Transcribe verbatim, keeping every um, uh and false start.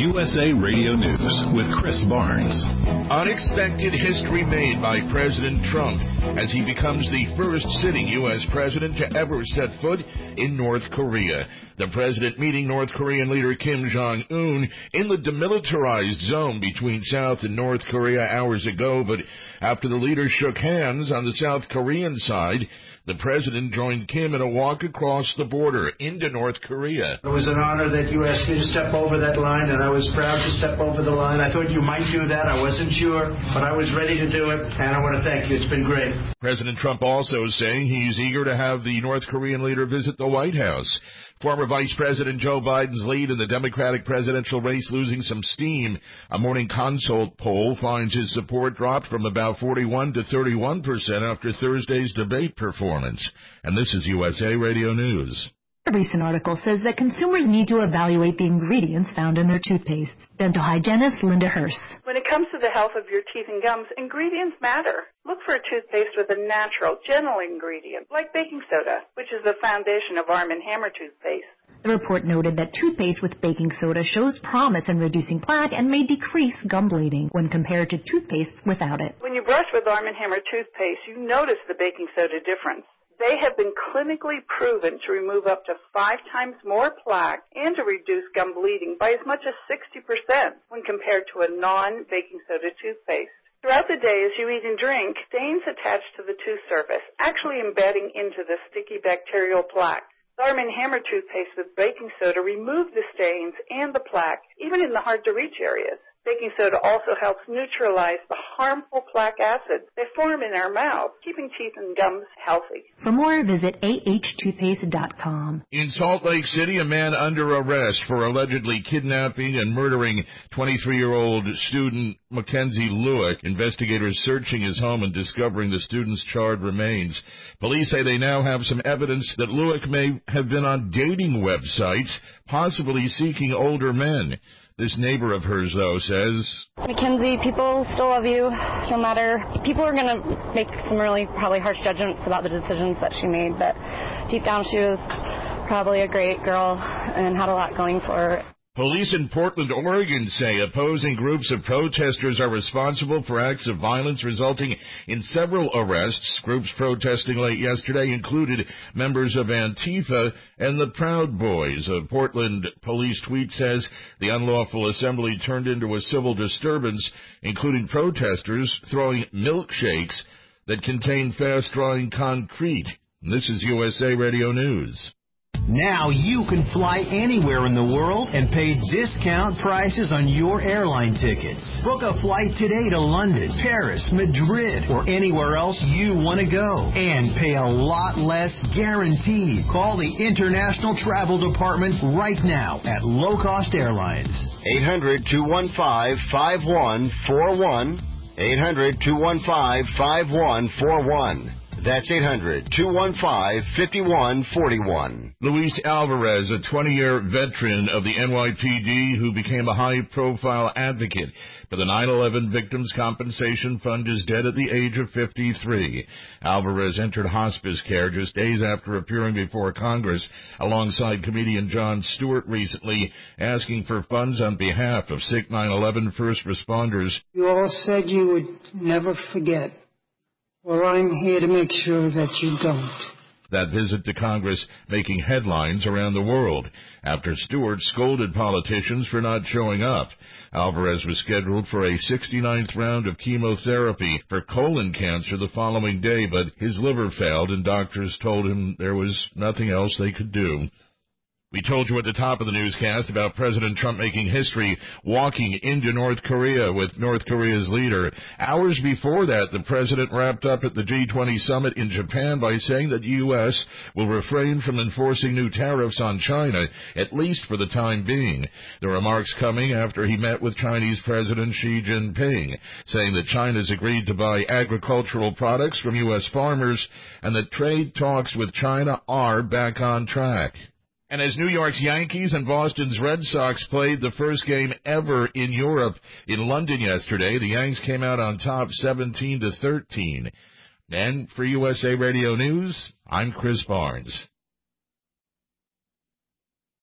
U S A Radio News with Chris Barnes. Unexpected history made by President Trump as he becomes the first sitting U S president to ever set foot in North Korea. The president meeting North Korean leader Kim Jong-un in the demilitarized zone between South and North Korea hours ago, but after the leaders shook hands on the South Korean side, the president joined Kim in a walk across the border into North Korea. It was an honor that you asked me to step over that line, and I was proud to step over the line. I thought you might do that. I wasn't sure, but I was ready to do it, and I want to thank you. It's been great. President Trump also saying he's eager to have the North Korean leader visit the White House. Former Vice President Joe Biden's lead in the Democratic presidential race losing some steam. A Morning Consult poll finds his support dropped from about forty-one to thirty-one percent after Thursday's debate performance. And this is U S A Radio News. A recent article says that consumers need to evaluate the ingredients found in their toothpaste. Dental hygienist Linda Hurst. When it comes to the health of your teeth and gums, ingredients matter. Look for a toothpaste with a natural, gentle ingredient, like baking soda, which is the foundation of Arm and Hammer toothpaste. The report noted that toothpaste with baking soda shows promise in reducing plaque and may decrease gum bleeding when compared to toothpaste without it. When you brush with Arm and Hammer toothpaste, you notice the baking soda difference. They have been clinically proven to remove up to five times more plaque and to reduce gum bleeding by as much as sixty percent when compared to a non-baking soda toothpaste. Throughout the day, as you eat and drink, stains attach to the tooth surface, actually embedding into the sticky bacterial plaque. The Arm and Hammer toothpaste with baking soda remove the stains and the plaque, even in the hard-to-reach areas. Baking soda also helps neutralize the harmful plaque acids that form in our mouth, keeping teeth and gums healthy. For more, visit a h toothpaste dot com. In Salt Lake City, a man under arrest for allegedly kidnapping and murdering twenty-three-year-old student Mackenzie Lueck. Investigators searching his home and discovering the student's charred remains. Police say they now have some evidence that Lueck may have been on dating websites, possibly seeking older men. This neighbor of hers, though, says, Mackenzie, people still love you, no matter. People are going to make some really probably harsh judgments about the decisions that she made, but deep down she was probably a great girl and had a lot going for her. Police in Portland, Oregon say opposing groups of protesters are responsible for acts of violence resulting in several arrests. Groups protesting late yesterday included members of Antifa and the Proud Boys. A Portland police tweet says the unlawful assembly turned into a civil disturbance, including protesters throwing milkshakes that contain fast-drying concrete. This is U S A Radio News. Now you can fly anywhere in the world and pay discount prices on your airline tickets. Book a flight today to London, Paris, Madrid, or anywhere else you want to go. And pay a lot less guaranteed. Call the International Travel Department right now at Low Cost Airlines. eight hundred, two one five, five one four one. eight hundred, two one five, five one four one. That's eight hundred, two one five, five one four one. Luis Alvarez, a twenty-year veteran of the N Y P D who became a high-profile advocate for the nine eleven Victims' Compensation Fund, is dead at the age of fifty-three. Alvarez entered hospice care just days after appearing before Congress alongside comedian Jon Stewart recently, asking for funds on behalf of sick nine eleven first responders. You all said you would never forget. Well, I'm here to make sure that you don't. That visit to Congress making headlines around the world after Stewart scolded politicians for not showing up. Alvarez was scheduled for a sixty-ninth round of chemotherapy for colon cancer the following day, but his liver failed and doctors told him there was nothing else they could do. We told you at the top of the newscast about President Trump making history walking into North Korea with North Korea's leader. Hours before that, the president wrapped up at the G twenty summit in Japan by saying that the U S will refrain from enforcing new tariffs on China, at least for the time being. The remarks coming after he met with Chinese President Xi Jinping, saying that China's agreed to buy agricultural products from U S farmers and that trade talks with China are back on track. And as New York's Yankees and Boston's Red Sox played the first game ever in Europe in London yesterday, the Yanks came out on top seventeen to thirteen. And for U S A Radio News, I'm Chris Barnes.